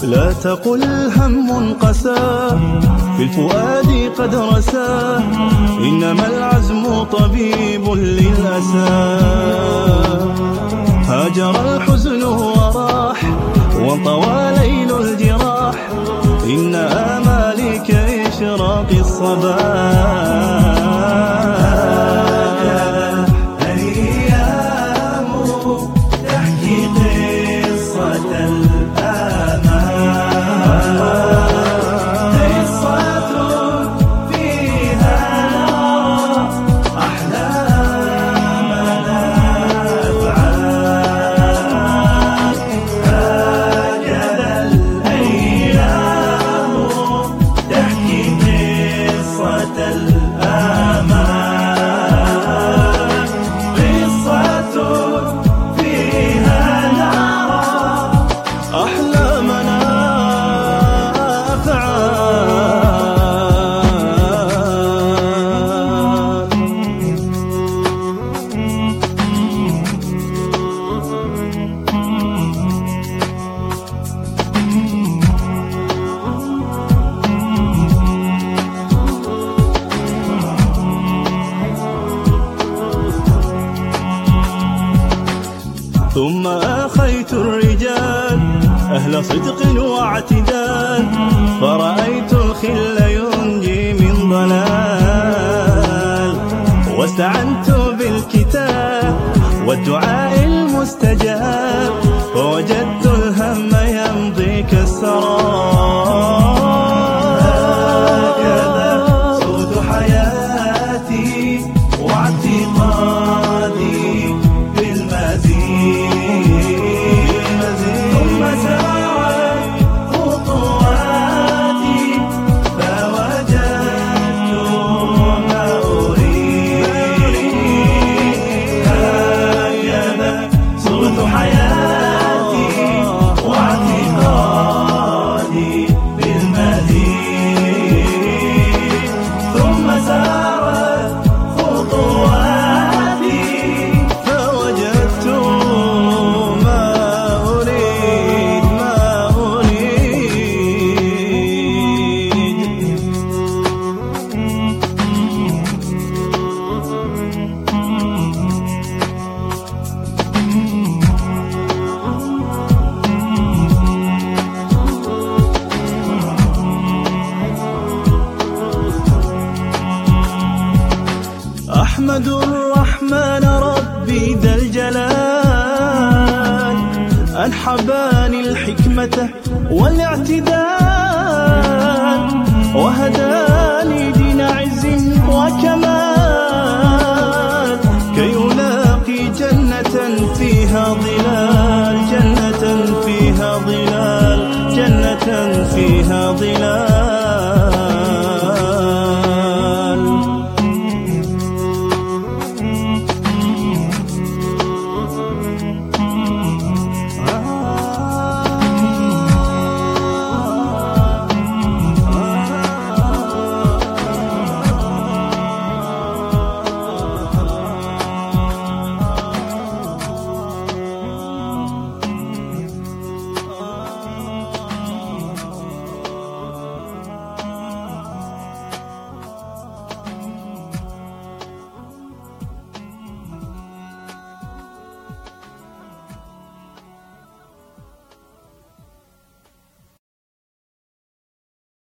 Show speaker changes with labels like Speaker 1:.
Speaker 1: لا تقل هم قسى في الفؤاد قد رسى، إنما العزم طبيب للأسى. هاجر الحزن وراح وانطوى ليل الجراح، إن آمالي كإشراق الصباح. ثم أخيت الرجال أهل صدق واعتدال، فرأيت الخل ينجي من ضلال، واستعنت بالكتاب والدعاء المستجاب، فوجدت الهم يمضي كالسراب. هكذا سود حياتي واعتقادي بالمزيد، ثم سارت خطواتي فوجدت ما أريد. هكذا سود حياتي واعتقادي بالمزيد، ثم سارت خطواتي فوجدت ما أريد ما أحمد الرحمن ربي ذا الجلال، أن حباني الحكمة والاعتدال، وهداني دين عز وكمال.